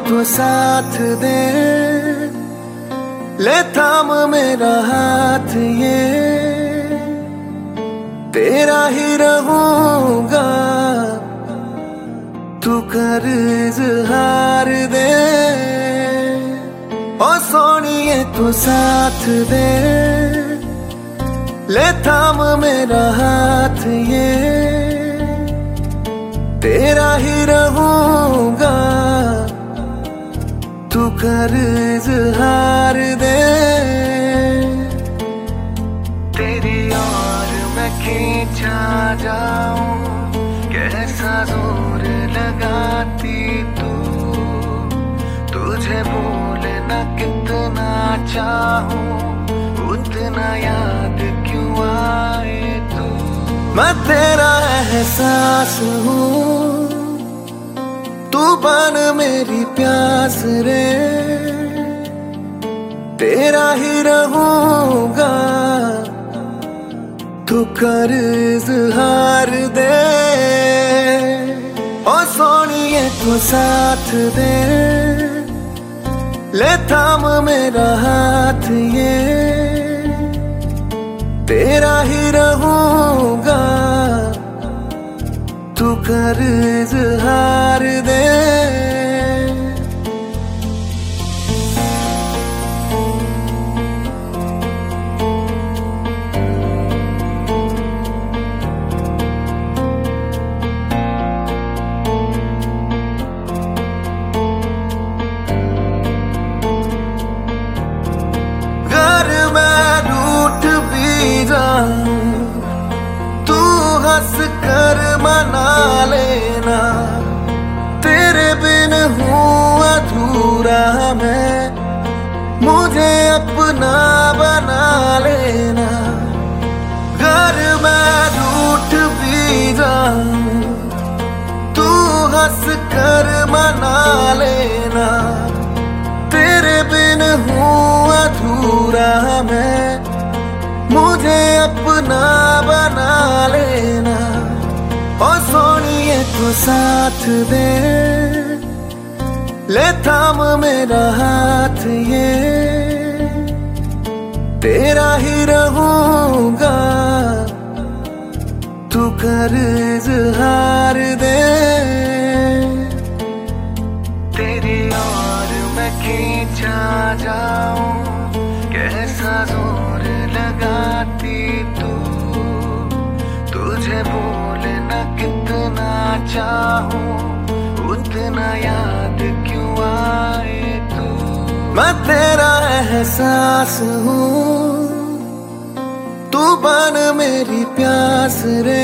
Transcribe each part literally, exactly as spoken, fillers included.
तो साथ दे, ले थाम मेरा हाथ ये, तेरा ही रहूंगा, तू कर इज़हार दे। ओ सोनिए तो साथ दे, ले थाम मेरा हाथ ये, तेरा ही रहूंगा, तू कर इज़हार दे। तेरी ओर मैं खींचा जाऊं, कैसा जोर लगाती तू, तुझे भूलना कितना चाहूं, उतना याद क्यों आए तू। मैं तेरा एहसास हूँ, तू बन मेरी प्यास रे, तेरा ही रहूंगा, तू कर इज़हार दे। ओ सोनिए तो साथ दे, ले थाम मेरा हाथ ये, तेरा ही रहूंगा, तू कर इज़हार दे। घर मैं रूठ भी जाऊं, तू हंस कर मना लेना, तेरे बिन हूँ अधूरा मैं, मुझे अपना बना लेना। घर मैं रूठ भी जाऊं, तू हंस कर मना लेना, तेरे बिन हूँ अधूरा मैं, मुझे अपना बना लेना। ओ सोनिए तो साथ दे, ले थाम मेरा हाथ ये, तेरा ही रहूंगा, तू कर इज़हार दे। तेरी ओर मैं खींचा जाऊं, कैसा जोर लगाती तू, तुझे भूलना कितना चाहूं, उतना याद क्यों आए तू। मैं तेरा एहसास हूँ, तू बन मेरी प्यास रे,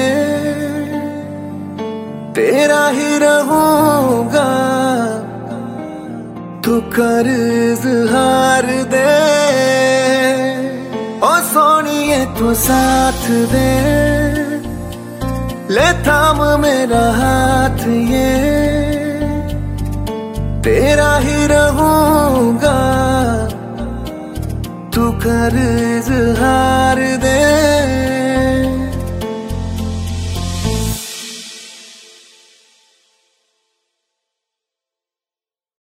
तेरा ही रहूंगा, तू कर इज़हार दे। ओ सोनिए तो साथ दे, ले थाम मेरा हाथ ये, तेरा ही रहूंगा, तू कर इज़हार दे।